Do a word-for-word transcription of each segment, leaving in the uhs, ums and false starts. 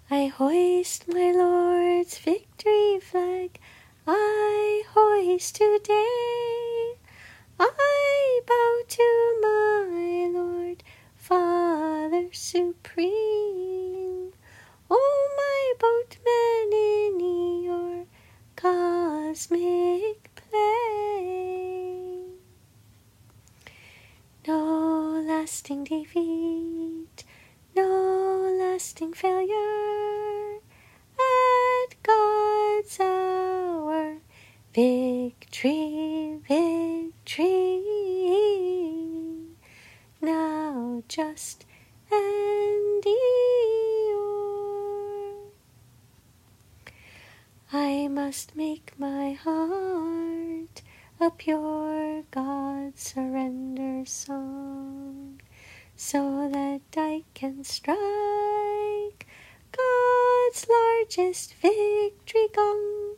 I hoist my Lord's victory flag, I hoist today. I bow to my Lord, Father supreme. Oh, my boatman in your cosmic play. No lasting defeat, no lasting failure. At God's hour, victory, victory. Now just endure. I must make my heart a pure God surrender song, so that I can strike God's largest victory gong.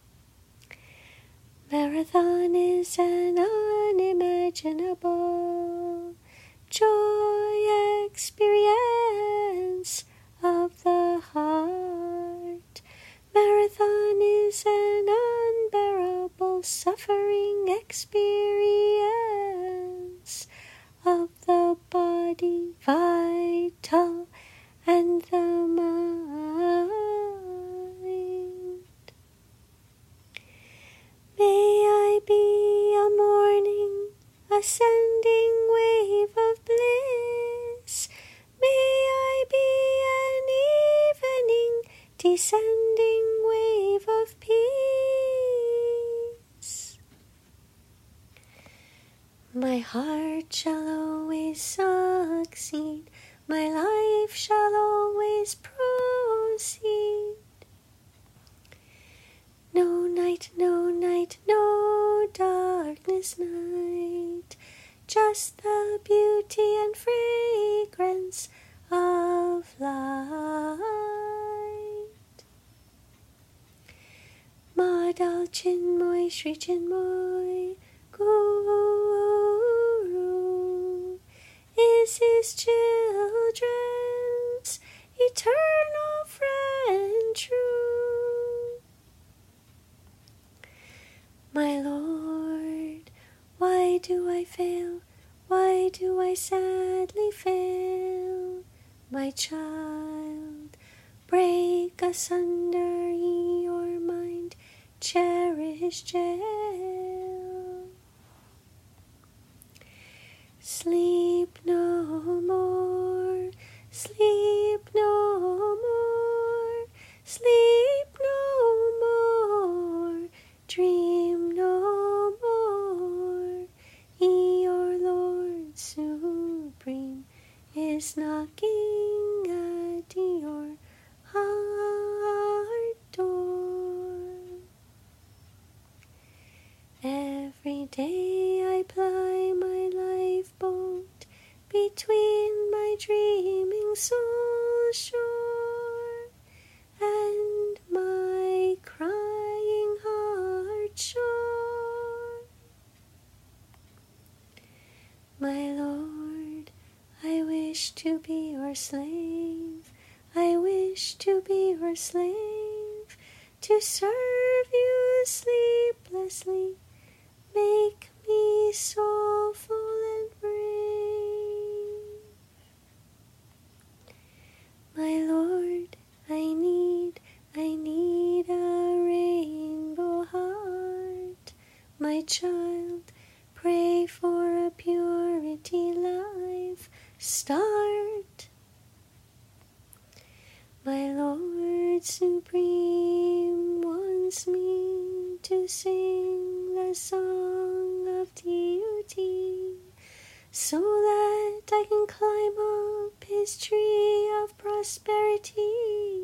Marathon is an unimaginable joy experience of the heart. Marathon is an unbearable suffering experience of the body, vital, and the mind. May I be a morning, ascending wave of bliss. May I be an evening, descending wave of peace. My heart shall always succeed, my life shall always proceed. No night, no night, no darkness night, just the beauty and fragrance of light. Madal Chinmoy Shri Chinmoy Guru is his children's eternal friend true. My Lord, why do I fail? Why do I sadly fail? My child, break asunder your mind, cherish jail. Sleep no more, sleep no more, sleep no more, dream no more. Your Lord Supreme is knocking at your heart door. Every day I ply my lifeboat between my dreaming soul shore and my crying heart shore. My Lord, I wish to be your slave, I wish to be your slave, to serve you sleeplessly. Make me soulful and brave. My Lord, I need, I need a rainbow heart. My child, pray for a purity life start. My Lord Supreme wants me to sing the song of duty, so that I can climb up his tree of prosperity.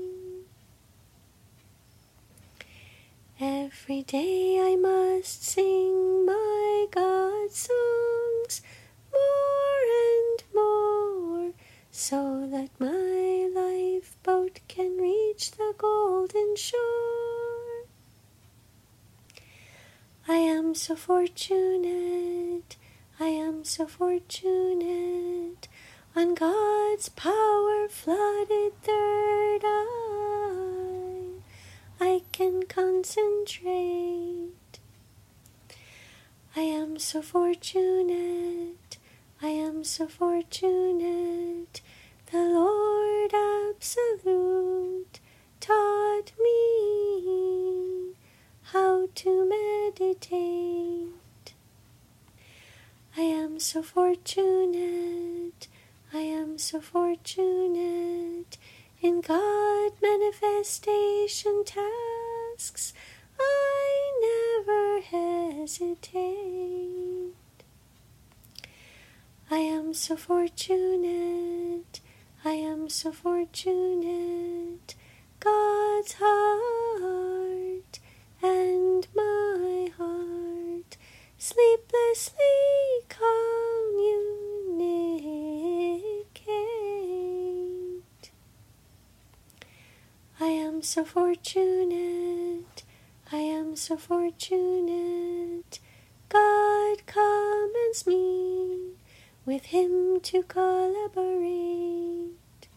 Every day I must sing my God songs more and more, so that my lifeboat can reach the golden shore. I am so fortunate, I am so fortunate, on God's power flooded third Lord, I, I can concentrate. I am so fortunate, I am so fortunate. The Lord Absolute taught me how to meditate. I am so fortunate, I am so fortunate. In God manifestation tasks, I never hesitate. I am so fortunate, I am so fortunate. God's heart and my heart sleeplessly communicate. I am so fortunate, I am so fortunate. God commands me with Him to collaborate.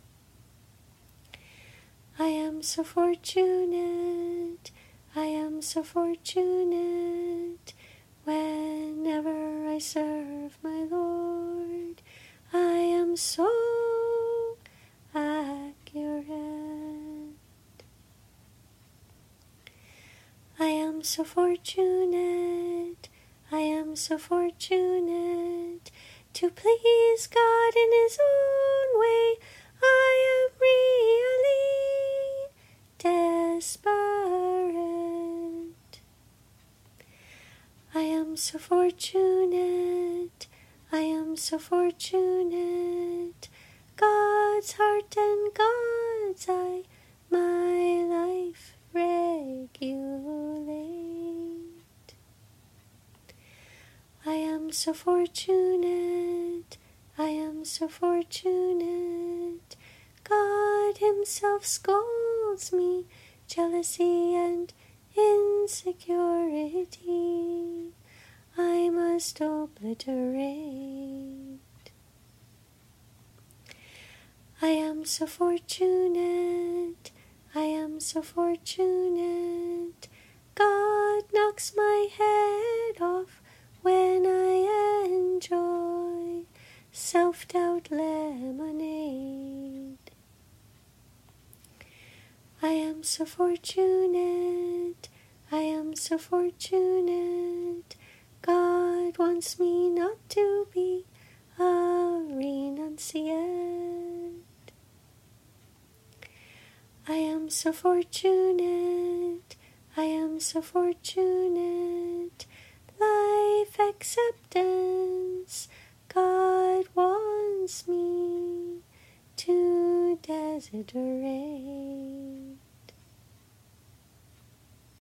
I am so fortunate, I am so fortunate. Whenever I serve my Lord, I am so accurate. I am so fortunate, I am so fortunate. To please God in His own way, I am really desperate. I am so fortunate, I am so fortunate. God's heart and God's eye, my life regulate. I am so fortunate, I am so fortunate. God Himself scolds me, jealousy and insecurity I must obliterate. I am so fortunate, I am so fortunate. God knocks my head off when I enjoy self-doubt lemonade. I am so fortunate, I am so fortunate. God wants me not to be a renunciate. I am so fortunate, I am so fortunate. Life acceptance, God wants me to desiderate.